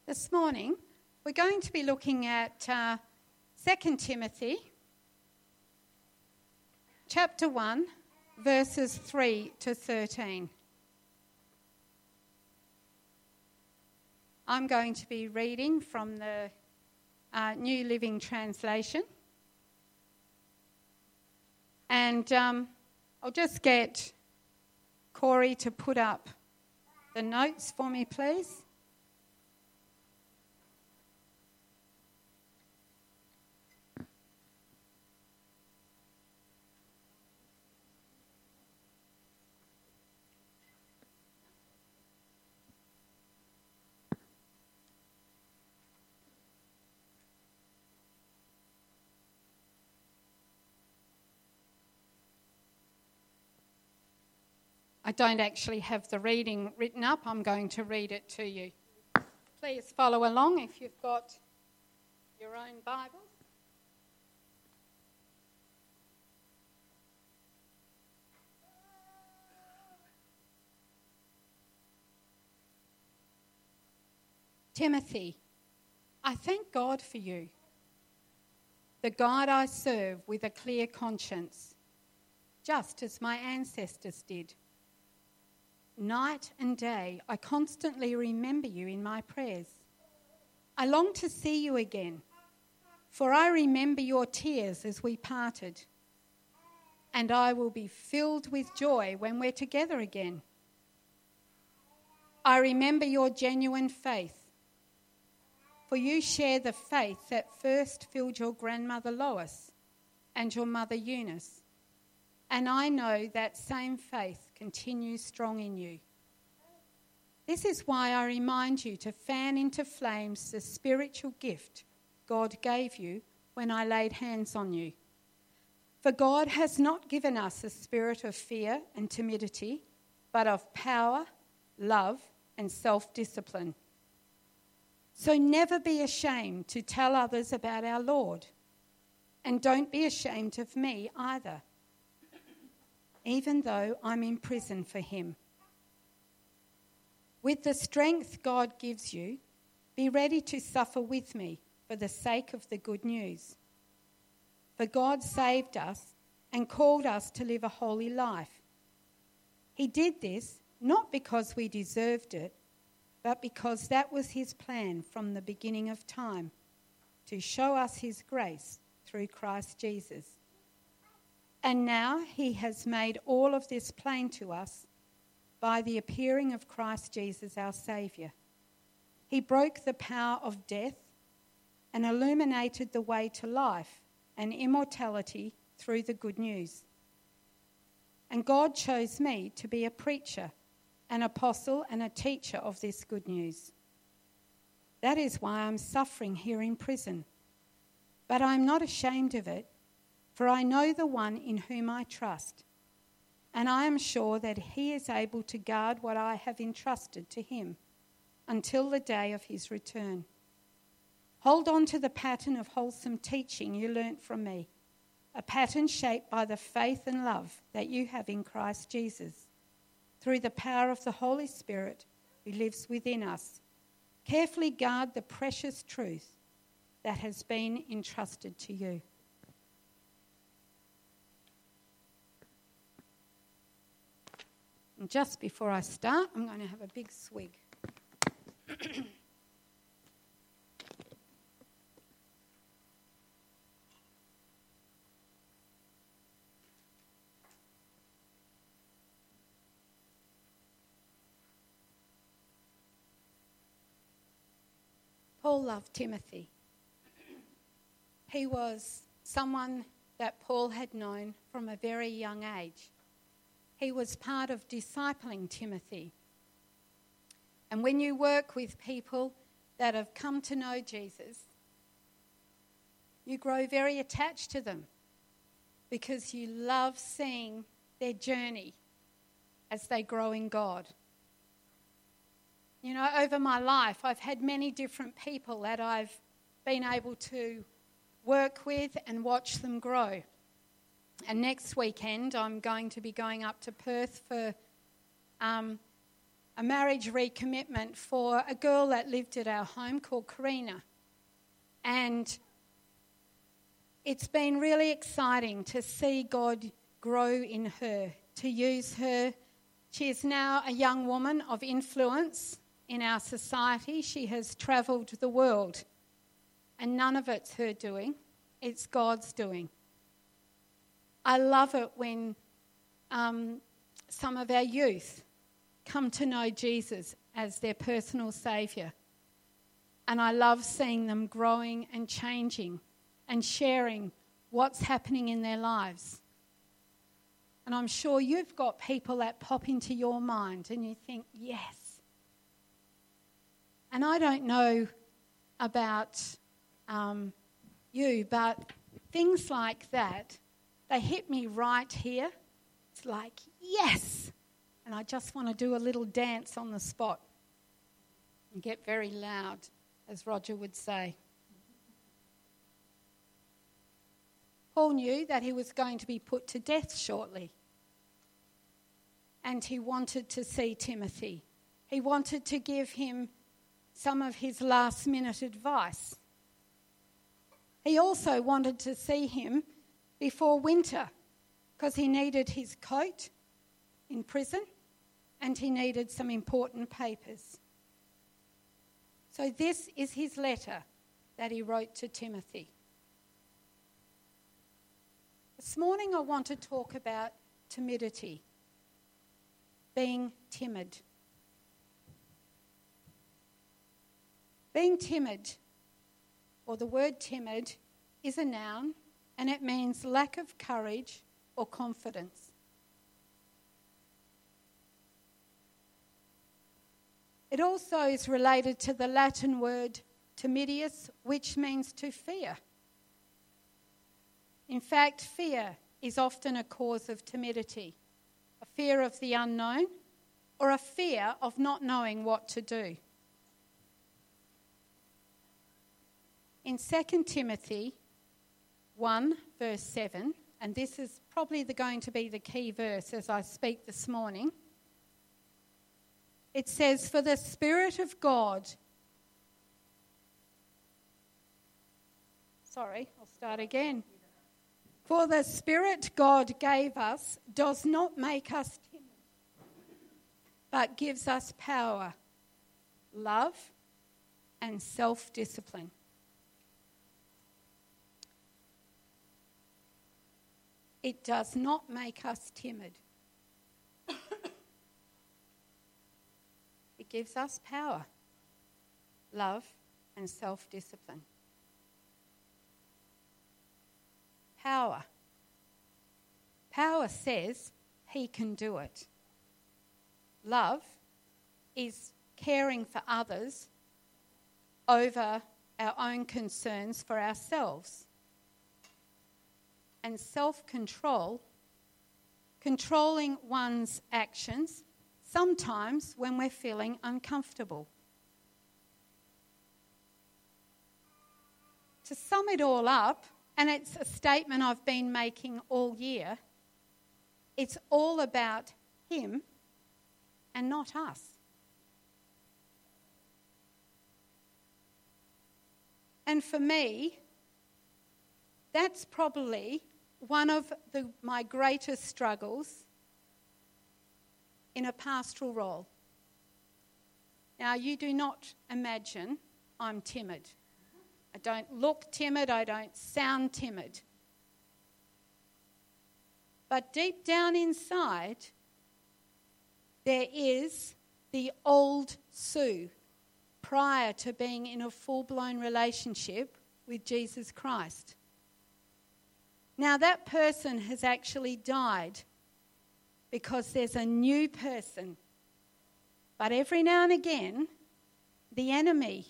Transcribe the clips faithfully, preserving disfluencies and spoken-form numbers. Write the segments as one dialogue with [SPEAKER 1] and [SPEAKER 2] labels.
[SPEAKER 1] This morning, we're going to be looking at uh, Second Timothy chapter one, verses three to thirteen. I'm going to be reading from the uh, New Living Translation. And um, I'll just get Corey to put up the notes for me, please. I don't actually have the reading written up. I'm going to read it to you. Please follow along if you've got your own Bibles. Timothy, I thank God for you, the God I serve with a clear conscience, just as my ancestors did. Night and day, I constantly remember you in my prayers. I long to see you again, for I remember your tears as we parted, and I will be filled with joy when we're together again. I remember your genuine faith, for you share the faith that first filled your grandmother Lois and your mother Eunice, and I know that same faith continues strong in you. This is why I remind you to fan into flames the spiritual gift God gave you when I laid hands on you. For God has not given us a spirit of fear and timidity, but of power, love, and self-discipline. So never be ashamed to tell others about our Lord, and don't be ashamed of me either, even though I'm in prison for him. With the strength God gives you, be ready to suffer with me for the sake of the good news. For God saved us and called us to live a holy life. He did this not because we deserved it, but because that was his plan from the beginning of time, to show us his grace through Christ Jesus. And now he has made all of this plain to us by the appearing of Christ Jesus our Saviour. He broke the power of death and illuminated the way to life and immortality through the good news. And God chose me to be a preacher, an apostle and a teacher of this good news. That is why I'm suffering here in prison. But I'm not ashamed of it, for I know the one in whom I trust, and I am sure that he is able to guard what I have entrusted to him until the day of his return. Hold on to the pattern of wholesome teaching you learnt from me, a pattern shaped by the faith and love that you have in Christ Jesus, through the power of the Holy Spirit who lives within us. Carefully guard the precious truth that has been entrusted to you. And just before I start, I'm going to have a big swig. Paul loved Timothy. He was someone that Paul had known from a very young age. He was part of discipling Timothy. And when you work with people that have come to know Jesus, you grow very attached to them because you love seeing their journey as they grow in God. You know, over my life, I've had many different people that I've been able to work with and watch them grow. And next weekend, I'm going to be going up to Perth for um, a marriage recommitment for a girl that lived at our home called Karina. And it's been really exciting to see God grow in her, to use her. She is now a young woman of influence in our society. She has travelled the world, and none of it's her doing. It's God's doing. I love it when um, some of our youth come to know Jesus as their personal saviour. And I love seeing them growing and changing and sharing what's happening in their lives. And I'm sure you've got people that pop into your mind and you think, yes. And I don't know about um, you, but things like that, they hit me right here. It's like, yes. And I just want to do a little dance on the spot and get very loud, as Roger would say. Paul knew that he was going to be put to death shortly. And he wanted to see Timothy. He wanted to give him some of his last-minute advice. He also wanted to see him before winter because he needed his coat in prison and he needed some important papers. So this is his letter that he wrote to Timothy. This morning I want to talk about timidity, being timid. Being timid, or the word timid, is a noun and it means lack of courage or confidence. It also is related to the Latin word timidius, which means to fear. In fact, fear is often a cause of timidity, a fear of the unknown or a fear of not knowing what to do. In Second Timothy one, verse seven, and this is probably the, going to be the key verse as I speak this morning, it says, "For the Spirit of God..." Sorry, I'll start again. "For the Spirit God gave us does not make us timid, but gives us power, love, and self-discipline." It does not make us timid. It gives us power, love, and self-discipline. Power. Power says he can do it. Love is caring for others over our own concerns for ourselves. And self-control, controlling one's actions, sometimes when we're feeling uncomfortable. To sum it all up, and it's a statement I've been making all year, it's all about him and not us. And for me, that's probably one of the, my greatest struggles in a pastoral role. Now, you do not imagine I'm timid. I don't look timid, I don't sound timid. But deep down inside, there is the old Sue prior to being in a full-blown relationship with Jesus Christ. Now, that person has actually died because there's a new person. But every now and again, the enemy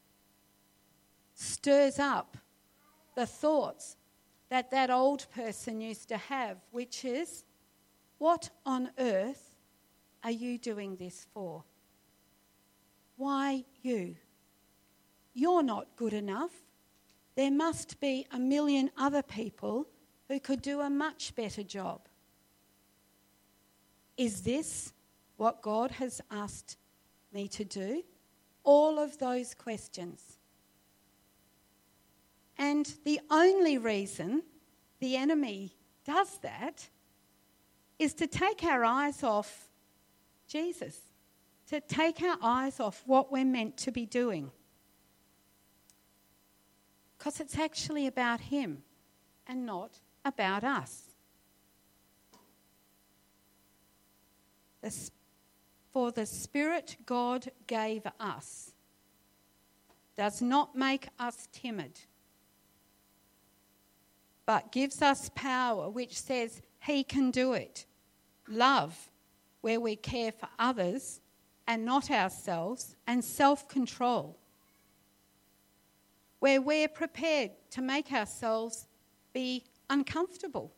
[SPEAKER 1] stirs up the thoughts that that old person used to have, which is, what on earth are you doing this for? Why you? You're not good enough. There must be a million other people who could do a much better job. Is this what God has asked me to do? All of those questions. And the only reason the enemy does that is to take our eyes off Jesus, to take our eyes off what we're meant to be doing. Because it's actually about him and not about us. The, for the Spirit God gave us does not make us timid, but gives us power, which says he can do it. Love, where we care for others and not ourselves, and self-control, where we're prepared to make ourselves be uncomfortable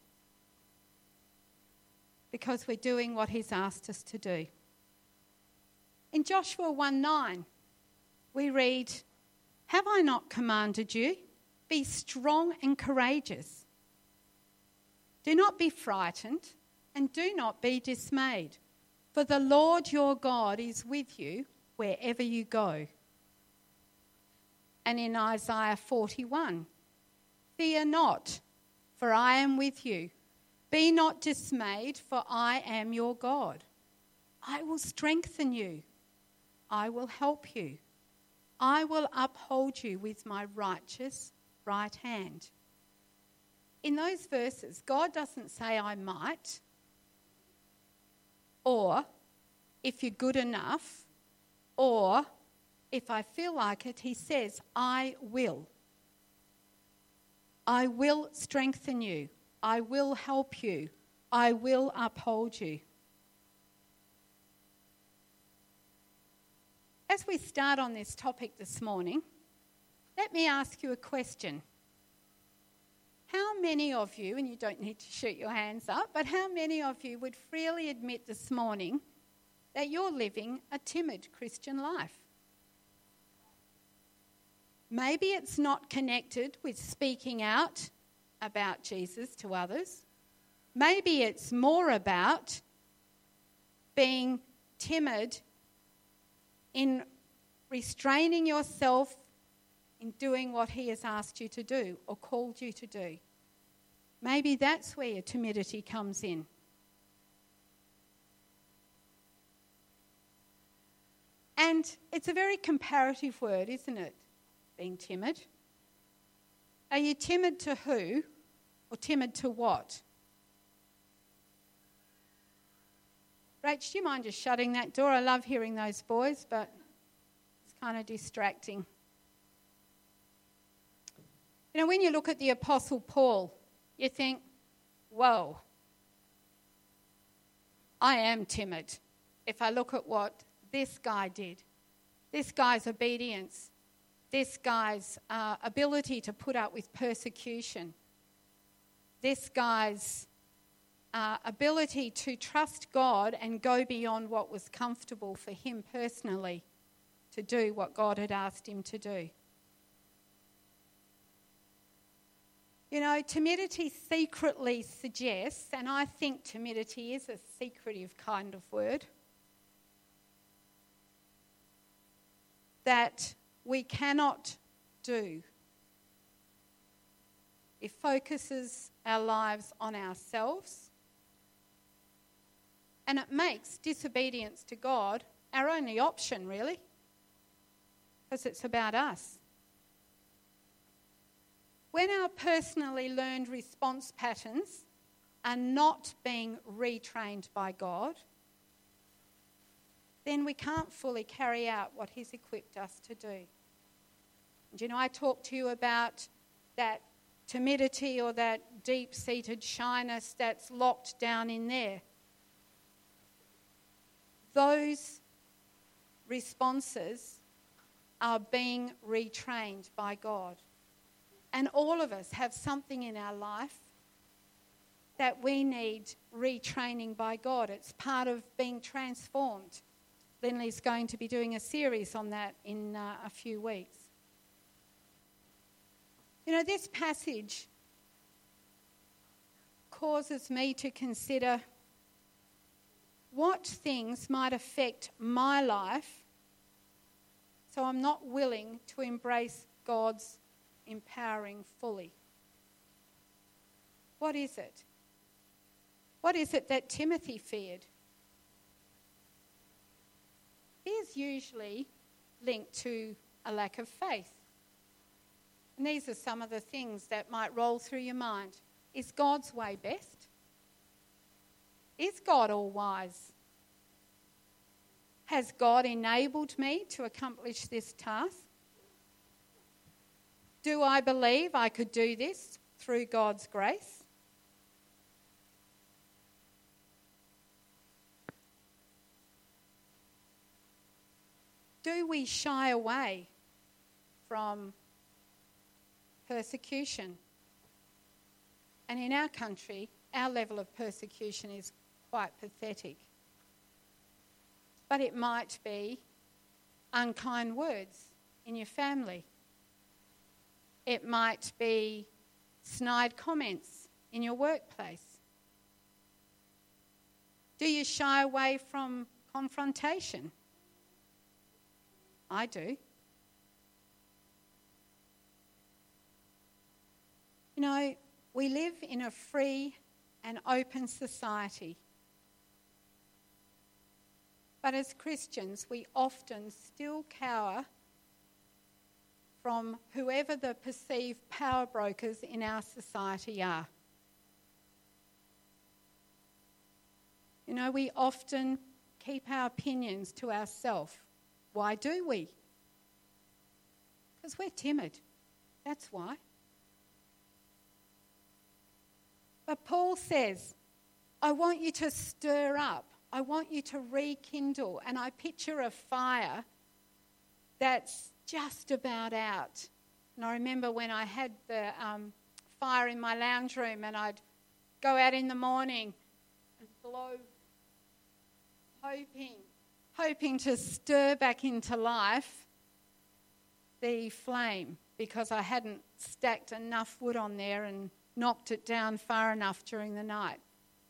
[SPEAKER 1] because we're doing what he's asked us to do. In Joshua one nine, we read, "Have I not commanded you? Be strong and courageous. Do not be frightened and do not be dismayed, for the Lord your God is with you wherever you go." And in Isaiah forty-one, "Fear not, for I am with you. Be not dismayed, for I am your God. I will strengthen you. I will help you. I will uphold you with my righteous right hand." In those verses, God doesn't say I might, or if you're good enough, or if I feel like it. He says, I will. I will strengthen you. I will help you. I will uphold you. As we start on this topic this morning, let me ask you a question. How many of you, and you don't need to shoot your hands up, but how many of you would freely admit this morning that you're living a timid Christian life? Maybe it's not connected with speaking out about Jesus to others. Maybe it's more about being timid in restraining yourself in doing what he has asked you to do or called you to do. Maybe that's where your timidity comes in. And it's a very comparative word, isn't it? Being timid. Are you timid to who or timid to what? Rach, do you mind just shutting that door? I love hearing those boys, but it's kind of distracting. You know, when you look at the Apostle Paul, you think, whoa, I am timid. If I look at what this guy did, this guy's obedience, this guy's uh, ability to put up with persecution, this guy's uh, ability to trust God and go beyond what was comfortable for him personally to do what God had asked him to do. You know, timidity secretly suggests, and I think timidity is a secretive kind of word, that we cannot do. It focuses our lives on ourselves, and it makes disobedience to God our only option, really, because it's about us. When our personally learned response patterns are not being retrained by God, then we can't fully carry out what he's equipped us to do. And you know, I talked to you about that timidity or that deep-seated shyness that's locked down in there. Those responses are being retrained by God. And all of us have something in our life that we need retraining by God. It's part of being transformed. Lindley's going to be doing a series on that in uh, a few weeks. You know, this passage causes me to consider what things might affect my life so I'm not willing to embrace God's empowering fully? What is it? What is it that Timothy feared? Fear's usually linked to a lack of faith. And these are some of the things that might roll through your mind. Is God's way best? Is God all wise? Has God enabled me to accomplish this task? Do I believe I could do this through God's grace? Do we shy away from persecution? And in our country, our level of persecution is quite pathetic. But it might be unkind words in your family. It might be snide comments in your workplace. Do you shy away from confrontation? I do. You know, we live in a free and open society. But as Christians, we often still cower from whoever the perceived power brokers in our society are. You know, we often keep our opinions to ourselves. Why do we? Because we're timid. That's why. But Paul says, I want you to stir up. I want you to rekindle. And I picture a fire that's just about out. And I remember when I had the um, fire in my lounge room and I'd go out in the morning and blow, hoping, hoping to stir back into life the flame because I hadn't stacked enough wood on there and knocked it down far enough during the night.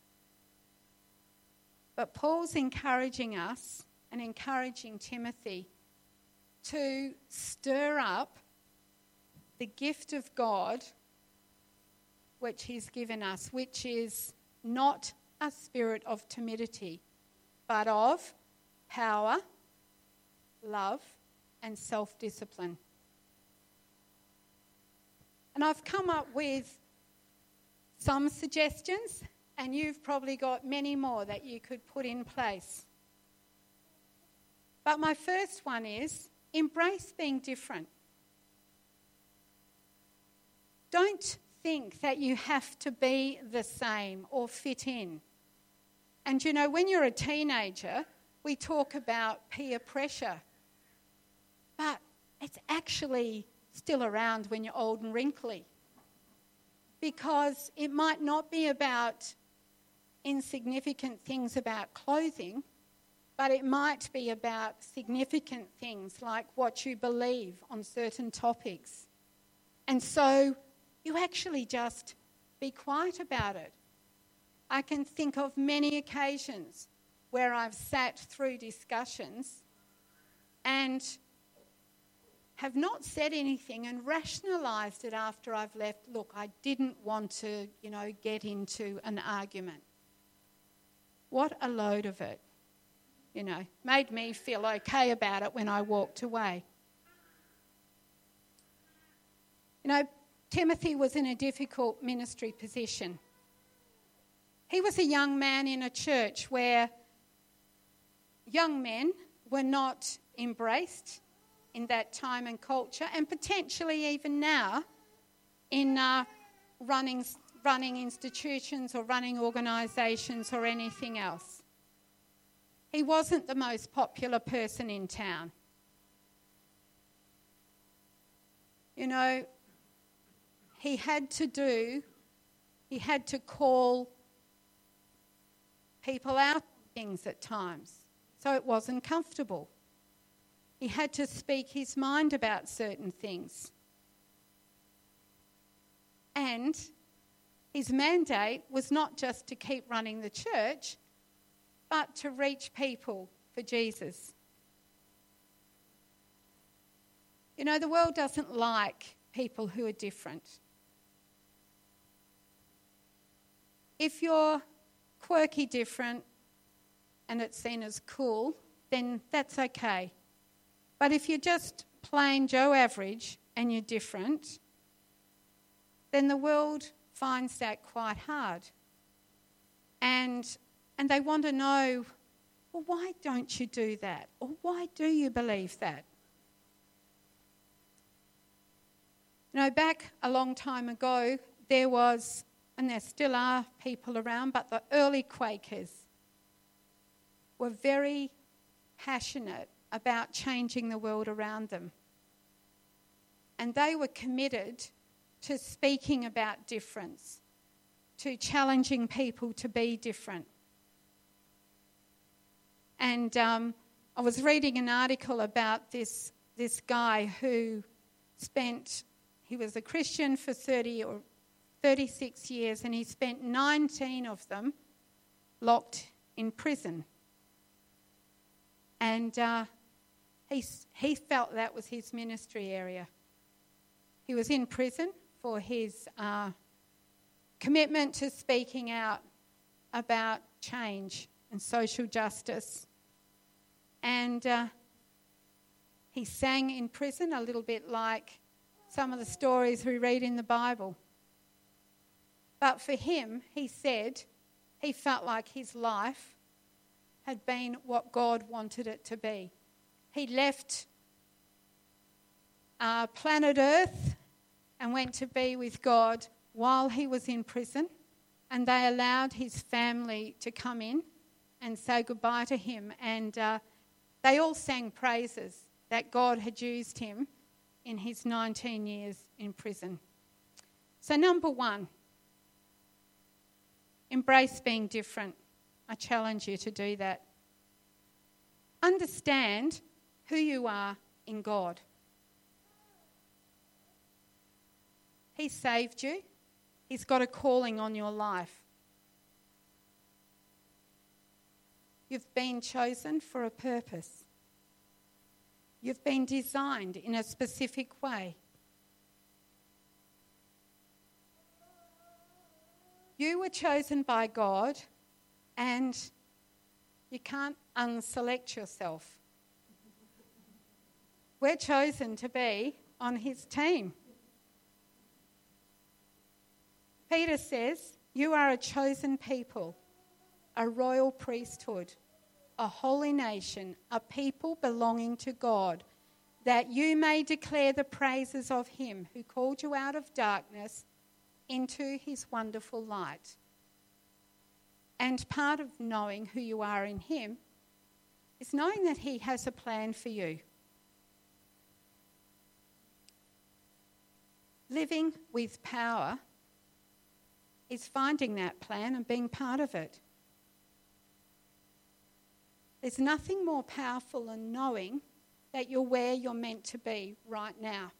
[SPEAKER 1] But Paul's encouraging us and encouraging Timothy to stir up the gift of God which he's given us, which is not a spirit of timidity, but of power, love, and self-discipline. And I've come up with some suggestions, and you've probably got many more that you could put in place. But my first one is embrace being different. Don't think that you have to be the same or fit in. And you know, when you're a teenager, we talk about peer pressure. But it's actually still around when you're old and wrinkly. Because it might not be about insignificant things about clothing, but it might be about significant things like what you believe on certain topics. And so you actually just be quiet about it. I can think of many occasions where I've sat through discussions and have not said anything and rationalised it after I've left. Look, I didn't want to, you know, get into an argument. What a load of it, you know, made me feel okay about it when I walked away. You know, Timothy was in a difficult ministry position. He was a young man in a church where young men were not embraced in that time and culture, and potentially even now in uh, running running institutions or running organisations or anything else. He wasn't the most popular person in town. You know, he had to do, he had to call people out on things at times, so it wasn't comfortable. He had to speak his mind about certain things. And his mandate was not just to keep running the church, but to reach people for Jesus. You know, the world doesn't like people who are different. If you're quirky different and it's seen as cool, then that's okay. But if you're just plain Joe average and you're different, then the world finds that quite hard. And and they want to know, well, why don't you do that? Or why do you believe that? You know, back a long time ago, there was, and there still are people around, but the early Quakers were very passionate about changing the world around them. And they were committed to speaking about difference, to challenging people to be different. And um, I was reading an article about this, this guy who spent, he was a Christian for thirty or thirty-six years, and he spent nineteen of them locked in prison. And uh, he, he felt that was his ministry area. He was in prison for his uh, commitment to speaking out about change and social justice. And uh, he sang in prison a little bit like some of the stories we read in the Bible. But for him, he said, he felt like his life had been what God wanted it to be. He left uh, planet Earth and went to be with God while he was in prison, and they allowed his family to come in and say goodbye to him, and uh, they all sang praises that God had used him in his nineteen years in prison. So number one, embrace being different. I challenge you to do that. Understand who you are in God. He saved you. He's got a calling on your life. You've been chosen for a purpose. You've been designed in a specific way. You were chosen by God, and you can't unselect yourself. We're chosen to be on his team. Peter says, you are a chosen people, a royal priesthood, a holy nation, a people belonging to God, that you may declare the praises of him who called you out of darkness into his wonderful light. And part of knowing who you are in him is knowing that he has a plan for you. Living with power is finding that plan and being part of it. There's nothing more powerful than knowing that you're where you're meant to be right now.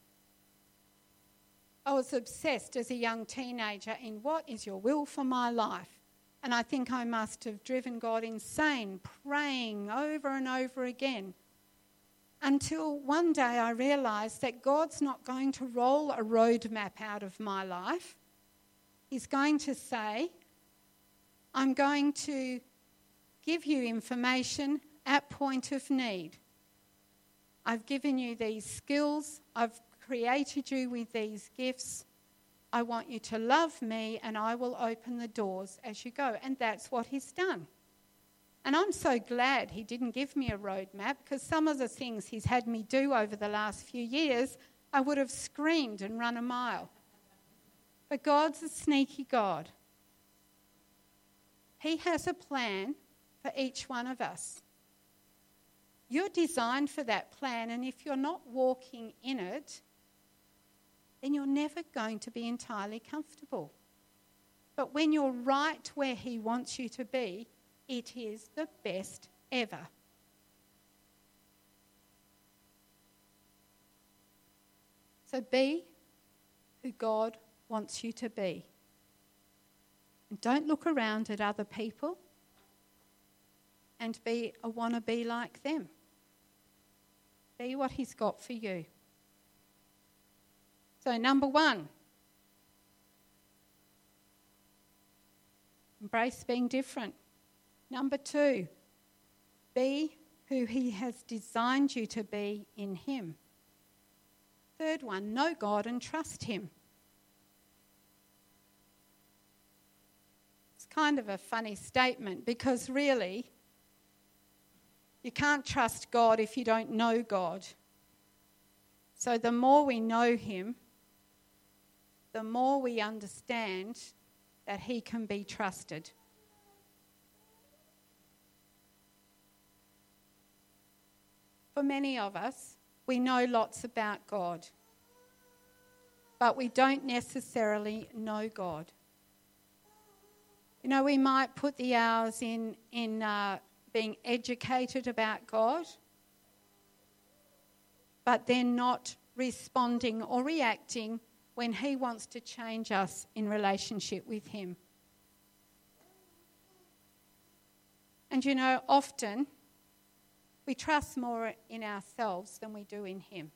[SPEAKER 1] I was obsessed as a young teenager in what is your will for my life. And I think I must have driven God insane, praying over and over again, until one day I realised that God's not going to roll a roadmap out of my life. He's going to say, I'm going to give you information at point of need. I've given you these skills. I've created you with these gifts. I want you to love me, and I will open the doors as you go. And that's what he's done. And I'm so glad he didn't give me a roadmap, because some of the things he's had me do over the last few years, I would have screamed and run a mile. But God's a sneaky God. He has a plan for each one of us. You're designed for that plan, and if you're not walking in it, then you're never going to be entirely comfortable. But when you're right where he wants you to be, it is the best ever. So be who God wants you to be. And don't look around at other people. and be a wannabe like them. Be what he's got for you. So number one, embrace being different. Number two, be who he has designed you to be in him. Third one, know God and trust him. It's kind of a funny statement because really you can't trust God if you don't know God. So the more we know him, the more we understand that he can be trusted. For many of us, we know lots about God, but we don't necessarily know God. You know, we might put the hours in, in uh, being educated about God, but then not responding or reacting when he wants to change us in relationship with him. And you know, often we trust more in ourselves than we do in him.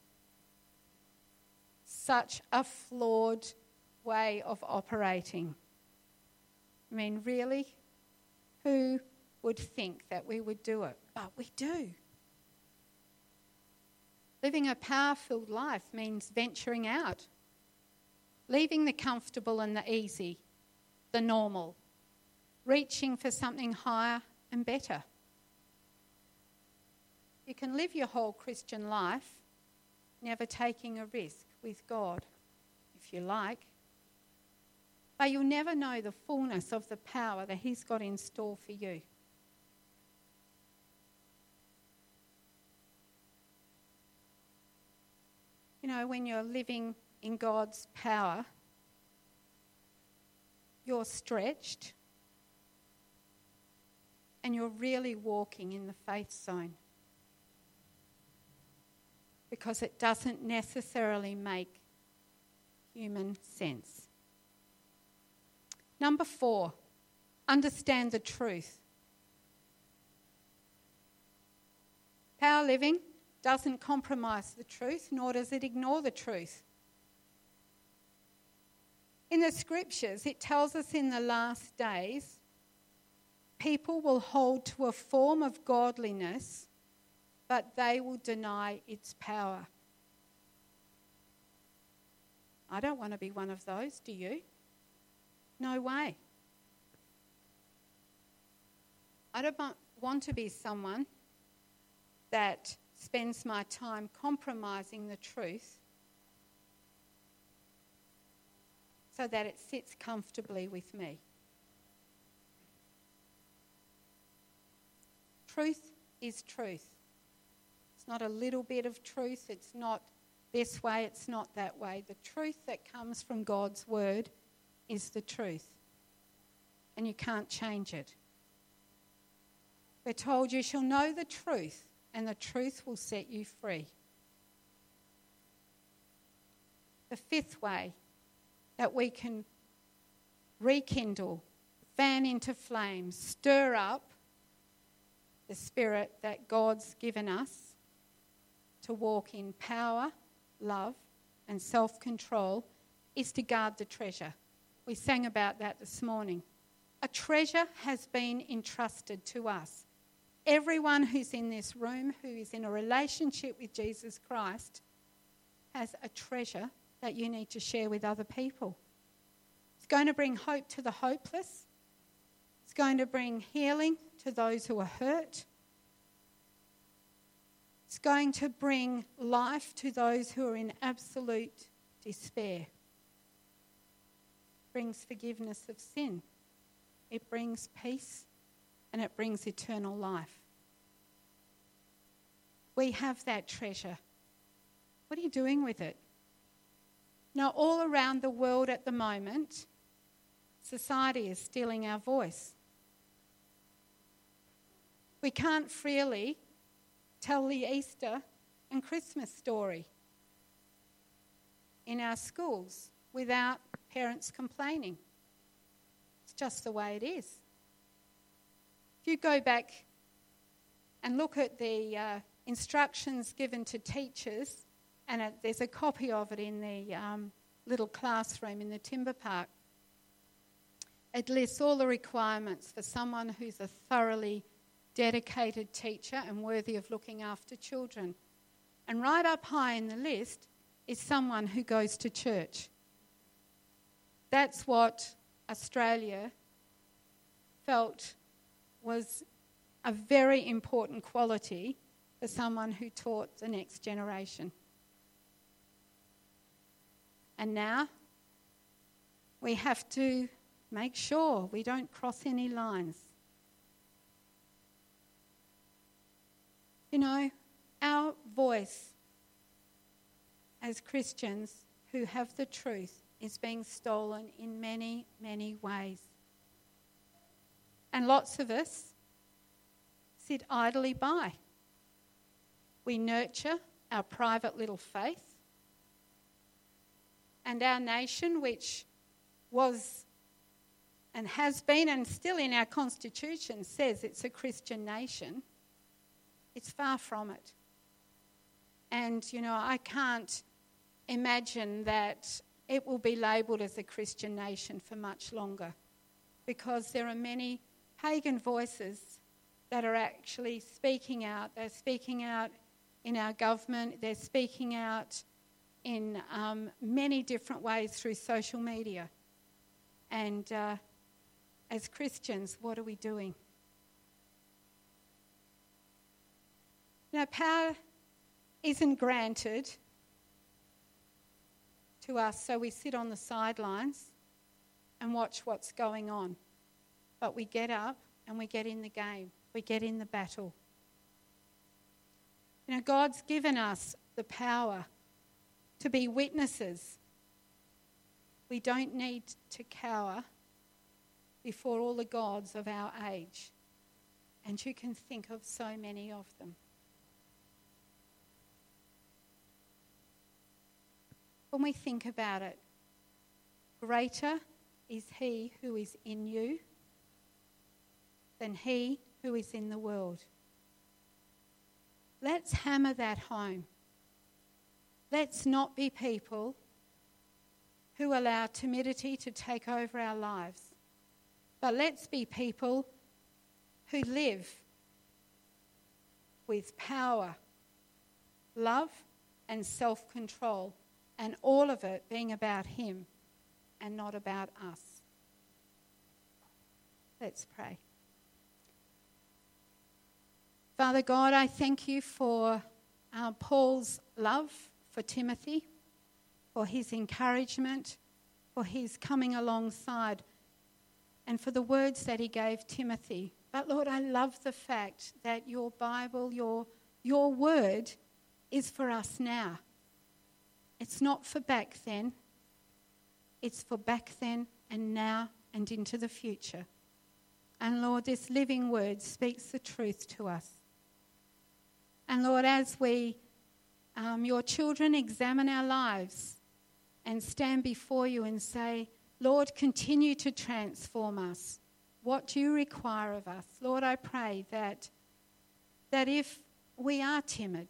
[SPEAKER 1] Such a flawed way of operating. I mean, really? Who would think that we would do it? But we do. Living a power-filled life means venturing out, leaving the comfortable and the easy, the normal, reaching for something higher and better. You can live your whole Christian life never taking a risk with God, if you like, but you'll never know the fullness of the power that he's got in store for you. You know, when you're living in God's power, you're stretched and you're really walking in the faith zone, because it doesn't necessarily make human sense. Number four, understand the truth. Power living doesn't compromise the truth, nor does it ignore the truth. In the scriptures, it tells us in the last days, people will hold to a form of godliness, but they will deny its power. I don't want to be one of those, do you? No way. I don't want to be someone that spends my time compromising the truth so that it sits comfortably with me. Truth is truth. It's not a little bit of truth. It's not this way. It's not that way. The truth that comes from God's word is the truth. And you can't change it. We're told you shall know the truth, and the truth will set you free. The fifth way that we can rekindle, fan into flames, stir up the spirit that God's given us to walk in power, love, and self-control is to guard the treasure. We sang about that this morning. A treasure has been entrusted to us. Everyone who's in this room, who is in a relationship with Jesus Christ, has a treasure that you need to share with other people. It's going to bring hope to the hopeless. It's going to bring healing to those who are hurt. It's going to bring life to those who are in absolute despair. It brings forgiveness of sin. It brings peace, and it brings eternal life. We have that treasure. What are you doing with it? Now, all around the world at the moment, society is stealing our voice. We can't freely tell the Easter and Christmas story in our schools without parents complaining. It's just the way it is. If you go back and look at the uh, instructions given to teachers, and it, there's a copy of it in the um, little classroom in the timber park. It lists all the requirements for someone who's a thoroughly dedicated teacher and worthy of looking after children. And right up high in the list is someone who goes to church. That's what Australia felt was a very important quality for someone who taught the next generation. And now we have to make sure we don't cross any lines. You know, our voice as Christians who have the truth is being stolen in many, many ways. And lots of us sit idly by. We nurture our private little faith, and our nation, which was and has been and still in our constitution says it's a Christian nation, it's far from it. And, you know, I can't imagine that it will be labelled as a Christian nation for much longer, because there are many pagan voices that are actually speaking out. They're speaking out in our government. They're speaking out in um, many different ways through social media. And uh, as Christians, what are we doing? Now, power isn't granted to us so we sit on the sidelines and watch what's going on. But we get up and we get in the game. We get in the battle. You know, God's given us the power to be witnesses. We don't need to cower before all the gods of our age. And you can think of so many of them. When we think about it, greater is he who is in you than he who is in the world. Let's hammer that home. Let's not be people who allow timidity to take over our lives, but let's be people who live with power, love, and self-control, and all of it being about him and not about us. Let's pray. Father God, I thank you for uh, Paul's love for Timothy, for his encouragement, for his coming alongside, and for the words that he gave Timothy. But Lord, I love the fact that your Bible, your, your word is for us now. It's not for back then. It's for back then and now and into the future. And Lord, this living word speaks the truth to us. And Lord, as we, um, your children, examine our lives and stand before you and say, Lord, continue to transform us. What do you require of us? Lord, I pray that, that if we are timid,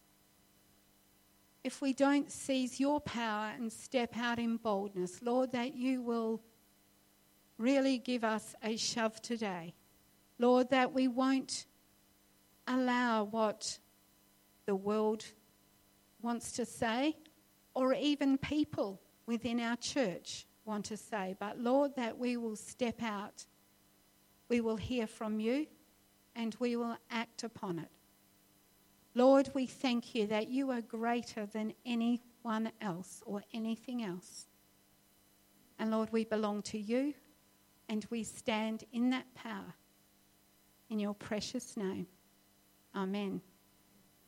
[SPEAKER 1] if we don't seize your power and step out in boldness, Lord, that you will really give us a shove today. Lord, that we won't allow what the world wants to say, or even people within our church want to say, but Lord, that we will step out, we will hear from you, and we will act upon it. Lord, we thank you that you are greater than anyone else or anything else. And Lord, we belong to you, and we stand in that power. In your precious name. Amen.